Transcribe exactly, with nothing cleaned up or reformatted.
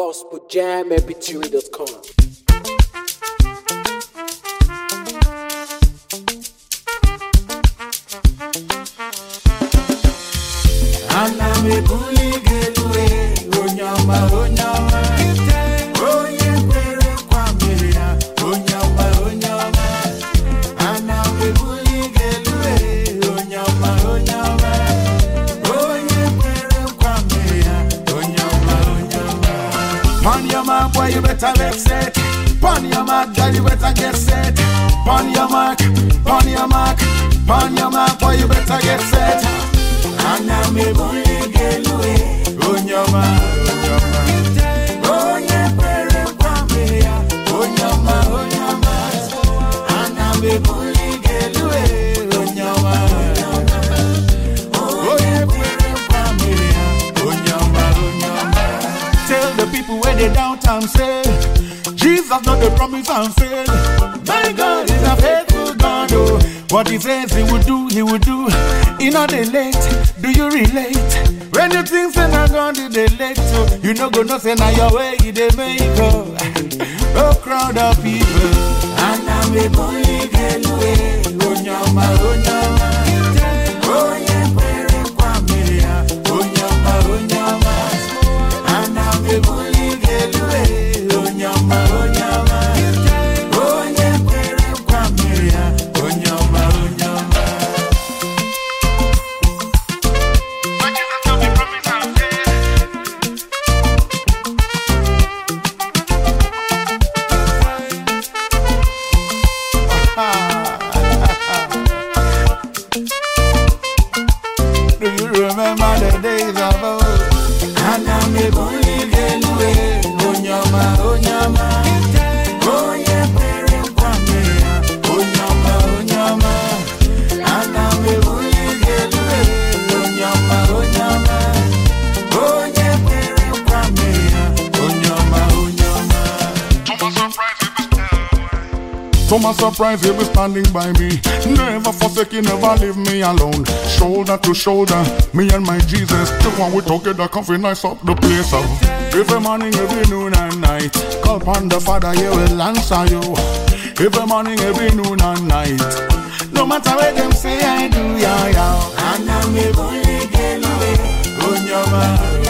gospel jam m p three dot com. Ana me bully gelue, onyama onyama. Oye kwere kwa miria, onyama onyama. Ana me bully gelue, onyama onyama. Oye kwere kwa miria, onyama onyama. Pon your mark, boy, you better get set. Pon your mark, girl, you better get set. Pon your mark, pon your mark, pon your mark, boy, you better get set. Ana me bully gelue, onyama, onyama. Oye kwere kwa miria, onyama, onyama. Ana me bully gelue, onyama, onyama. Oye kwere kwa miria, onyama, onyama. Tell the people where they downtown say, Jesus not the promise and fail. My God is a faithful God, oh. What he says he would do, he would do. He not dey late, do you relate? When you think say na God did dey late, so you no go no say na your way he dey make oh. Oh crowd of people. Ana me bully gelue, onyama onyama. Oye kwere kwa miria, onyama onyama. Ana me bully gelue, onyama onyama. Oye kwere kwa miria, onyama onyama. Do you remember the days of old? Ana me bully gelue, onyama onyama. Oye kwere kwa miria, onyama onyama. Ana me bully gelue, onyama onyama. Oye kwere kwa miria, onyama onyama. To my surprise, he was standing by me. Never forsaken, never leave me alone. Shoulder to shoulder, me and my Jesus. The one we together, comfy nice up the place. Oh. Every morning, every noon and night. Call upon the Father, he will answer you. Every morning, every noon and night. No matter what them say, I do, yeah, yeah. Ana me bully gelue, onyama.